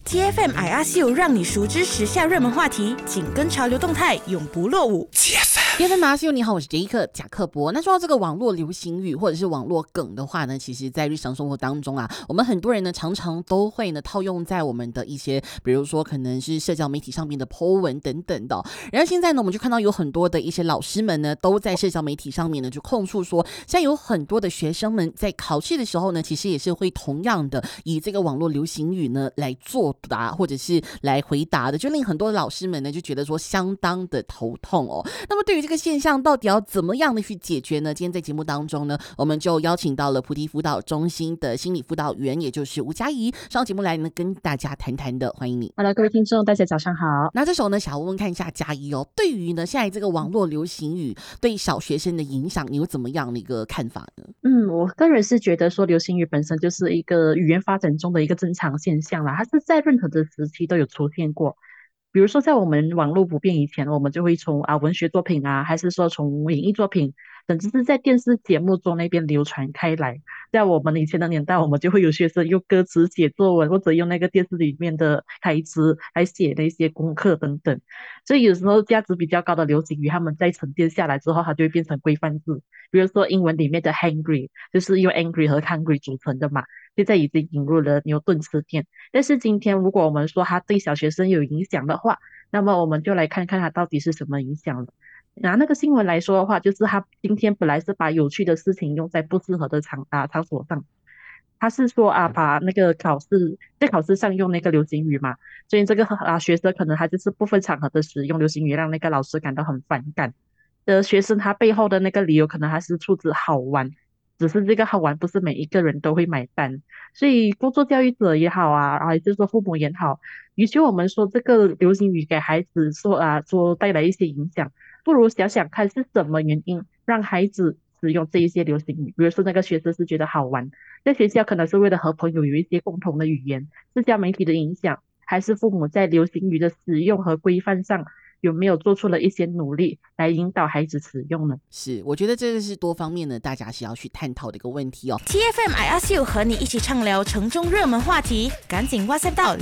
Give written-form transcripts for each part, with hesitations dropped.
TFM IRCU 让你熟知时下热门话题，紧跟潮流动态，永不落伍。 TFM IRCU 你好，我是杰克贾克伯。那说到这个网络流行语或者是网络梗的话呢，其实在日常生活当中啊，我们很多人呢常常都会呢套用在我们的一些，比如说可能是社交媒体上面的 po 文等等的。然后现在呢，我们就看到有很多的一些老师们呢，都在社交媒体上面呢就控诉说，现在有很多的学生们在考试的时候呢，其实也是会同样的以这个网络流行语呢来作答或者是来回答的，就令很多老师们呢就觉得说相当的头痛哦。那么对于这个现象到底要怎么样的去解决呢？今天在节目当中呢，我们就邀请到了菩提辅导中心的心理辅导员，也就是吴佳怡上节目来呢跟大家谈谈的，欢迎你。 Hello， 各位听众，大家早上好。 那这时候呢，想要问看一下佳怡哦，对于呢现在这个网络流行语对小学生的影响，你有怎么样的一个看法呢？ 我个人是觉得说，流行语本身就是一个语言发展中的一个正常现象啦，它是在任何的时期都有出现过。比如说，在我们网络不变以前，我们就会从文学作品啊，还是说从影艺作品，甚至是在电视节目中那边流传开来。在我们以前的年代，我们就会有学生用歌词写作文，或者用那个电视里面的台词来写那些功课等等。所以有时候价值比较高的流行语，他们在沉淀下来之后，它就会变成规范字。比如说英文里面的 hangry， 就是用 angry 和 hungry 组成的嘛，现在已经引入了牛顿词典。但是今天如果我们说它对小学生有影响的话，那么我们就来看看它到底是什么影响了。拿那个新闻来说的话，就是他今天本来是把有趣的事情用在不适合的场所上。他是说把那个在考试上用那个流行语嘛，所以这个学生可能他就是部分场合的使用流行语，让那个老师感到很反感。学生他背后的那个理由，可能他是出自好玩，只是这个好玩不是每一个人都会买单。所以工作教育者也好还是说父母也好，与其我们说这个流行语给孩子说带来一些影响，不如想想看是什么原因让孩子使用这一些流行语。比如说那个学生是觉得好玩，在学校可能是为了和朋友有一些共同的语言，社交媒体的影响，还是父母在流行语的使用和规范上有没有做出了一些努力来引导孩子使用呢？ 是，我觉得这个是多方面的，大家是要去探讨的一个问题哦。 TFM IRCU 和你一起畅聊城中热门话题，赶紧 WhatsApp 到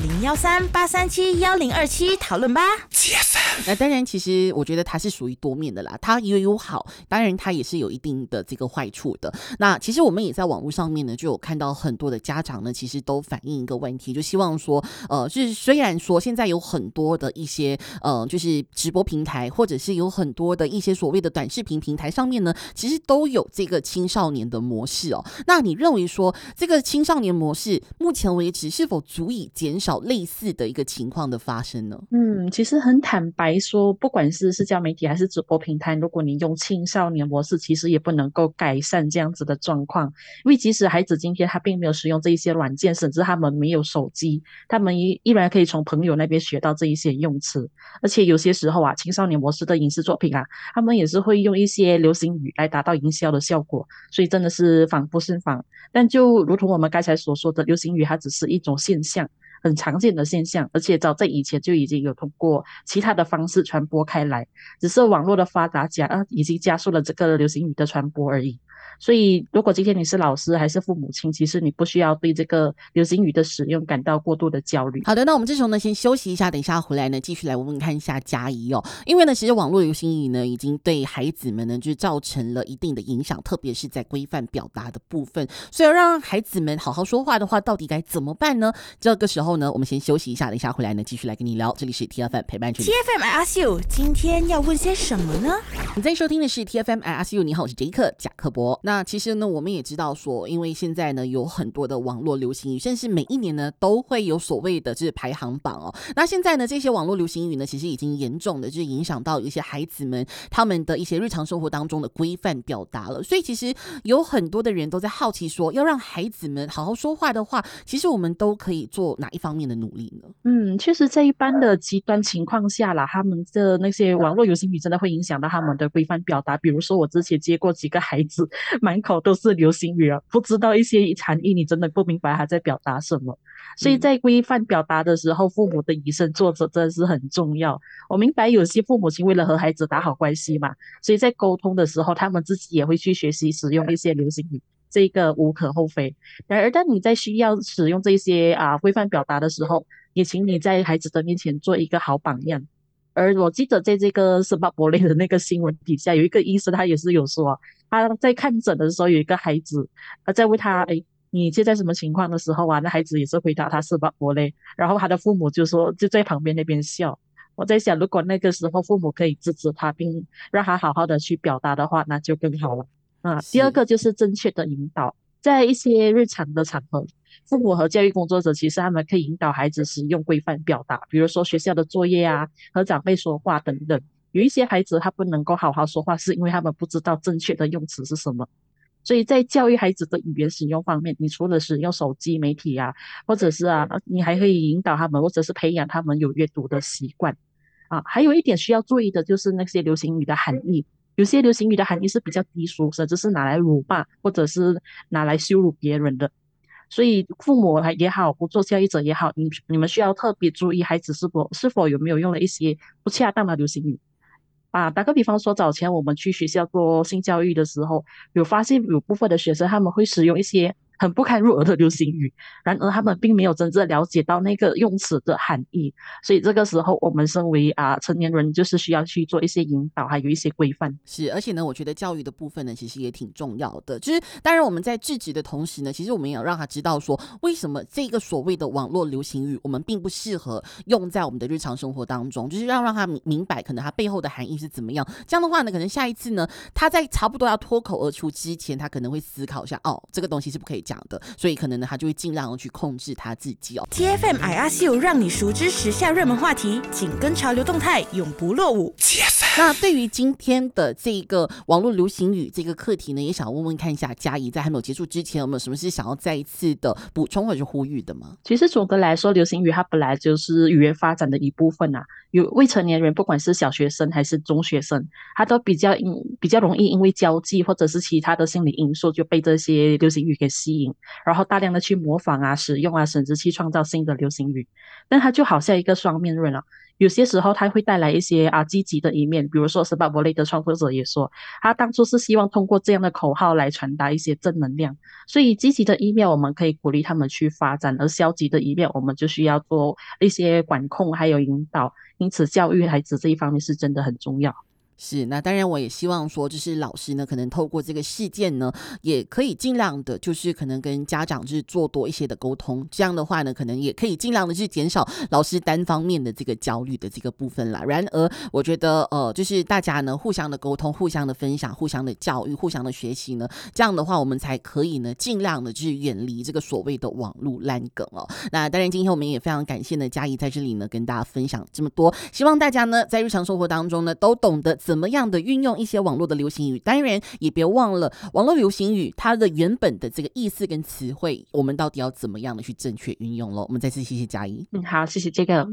013-837-1027讨论吧。 那当然，其实我觉得它是属于多面的啦，它也有好，当然它也是有一定的这个坏处的。那其实我们也在网络上面呢，就有看到很多的家长呢，其实都反映一个问题，就希望说，就是虽然说现在有很多的一些就是直播平台，或者是有很多的一些所谓的短视频平台上面呢，其实都有这个青少年的模式哦。那你认为说这个青少年模式目前为止是否足以减少类似的一个情况的发生呢？ 其实很坦白说，不管是社交媒体还是直播平台，如果你用青少年模式，其实也不能够改善这样子的状况。因为即使孩子今天他并没有使用这一些软件，甚至他们没有手机，他们依然可以从朋友那边学到这一些用词。而且有些时候青少年模式的影视作品他们也是会用一些流行语来达到营销的效果，所以真的是防不胜防。但就如同我们刚才所说的，流行语它只是一种现象，很常见的现象，而且早在以前就已经有通过其他的方式传播开来，只是网络的发达已经加速了这个流行语的传播而已。所以如果今天你是老师还是父母亲，其实你不需要对这个流行语的使用感到过度的焦虑。 好的，那我们这时候呢先休息一下，等一下回来呢继续来问问看一下佳怡哦。因为呢其实网络流行语呢已经对孩子们呢就造成了一定的影响，特别是在规范表达的部分，所以要让孩子们好好说话的话，到底该怎么办呢？这个时候呢我们先休息一下，等一下回来呢继续来跟你聊。这里是 TFM 陪伴着你。 TFM IRCU 今天要问些什么呢？ 你在收听的是 TFM IRCU， 你好，我是杰克贾克伯。那其实呢我们也知道说，因为现在呢有很多的网络流行语，甚至每一年呢都会有所谓的就是排行榜哦。那现在呢这些网络流行语呢其实已经严重的就是影响到一些孩子们他们的一些日常生活当中的规范表达了。所以其实有很多的人都在好奇说，要让孩子们好好说话的话，其实我们都可以做哪一方面的努力呢？ 确实在一般的极端情况下啦，他们的那些网络流行语真的会影响到他们的规范表达。比如说我之前接过几个孩子，满口都是流行语不知道一些含义，你真的不明白他在表达什么。所以在规范表达的时候，父母的以身作则真的是很重要。我明白有些父母亲为了和孩子打好关系嘛，所以在沟通的时候，他们自己也会去学习使用一些流行语，这个无可厚非。然而，当你在需要使用这些规范表达的时候， 也请你在孩子的面前做一个好榜样。而我记得在这个斯巴伯类的那个新闻底下，有一个医生他也是有说，他在看诊的时候有一个孩子，在问他，哎，你现在什么情况的时候啊，那孩子也是回答他斯巴伯类，然后他的父母就说就在旁边那边笑。我在想，如果那个时候父母可以制止他，并让他好好的去表达的话，那就更好了。第二是个就是正确的引导，在一些日常的场合，父母和教育工作者其实他们可以引导孩子使用规范表达，比如说学校的作业啊，和长辈说话等等。有一些孩子他不能够好好说话，是因为他们不知道正确的用词是什么。所以在教育孩子的语言使用方面，你除了使用手机媒体啊，或者是你还可以引导他们，或者是培养他们有阅读的习惯。还有一点需要注意的就是那些流行语的含义，有些流行语的含义是比较低俗，甚至是拿来辱骂或者是拿来羞辱别人的。所以父母也好，不做教育者也好，你们需要特别注意孩子是否有没有用了一些不恰当的流行语。打个比方说，早前我们去学校做性教育的时候，有发现有部分的学生他们会使用一些很不堪入耳的流行语，然而他们并没有真正了解到那个用词的含义，所以这个时候我们身为成年人，就是需要去做一些引导，还有一些规范。 是，而且呢，我觉得教育的部分呢，其实也挺重要的。就是当然我们在制止的同时呢，其实我们也要让他知道说，为什么这个所谓的网络流行语，我们并不适合用在我们的日常生活当中，就是让他明白可能它背后的含义是怎么样。这样的话呢，可能下一次呢，他在差不多要脱口而出之前，他可能会思考一下，哦，这个东西是不可以讲的，所以可能呢，他就会尽量的去控制他自己哦。 TFM IRC 让你熟知时下热门话题，紧跟潮流动态，永不落伍。 那对于今天的这个网络流行语这个课题呢，也想问问看一下嘉怡，在还没有结束之前，有没有什么是想要再一次的补充或者是呼吁的吗？ 其实总的来说，流行语它本来就是语言发展的一部分有未成年人，不管是小学生还是中学生，他都比较容易因为交际或者是其他的心理因素，就被这些流行语给吸引，然后大量的去模仿使用甚至去创造新的流行语。但它就好像一个双面刃有些时候它会带来一些积极的一面，比如说斯巴伯类的创作者也说，他当初是希望通过这样的口号来传达一些正能量。所以积极的一面我们可以鼓励他们去发展，而消极的一面我们就需要做一些管控还有引导。因此，教育孩子这一方面是真的很重要。 是，那当然我也希望说，就是老师呢，可能透过这个事件呢，也可以尽量的，就是可能跟家长就是做多一些的沟通，这样的话呢，可能也可以尽量的去减少老师单方面的这个焦虑的这个部分啦。然而，我觉得就是大家呢互相的沟通、互相的分享、互相的教育、互相的学习呢，这样的话我们才可以呢尽量的去远离这个所谓的网络烂梗哦。那当然，今天我们也非常感谢呢嘉怡在这里呢跟大家分享这么多，希望大家呢在日常生活当中呢都懂得怎么样的运用一些网络的流行语，当然也别忘了网络流行语它的原本的这个意思跟词汇，我们到底要怎么样的去正确运用咯。我们再次谢谢嘉怡。 好，谢谢这个。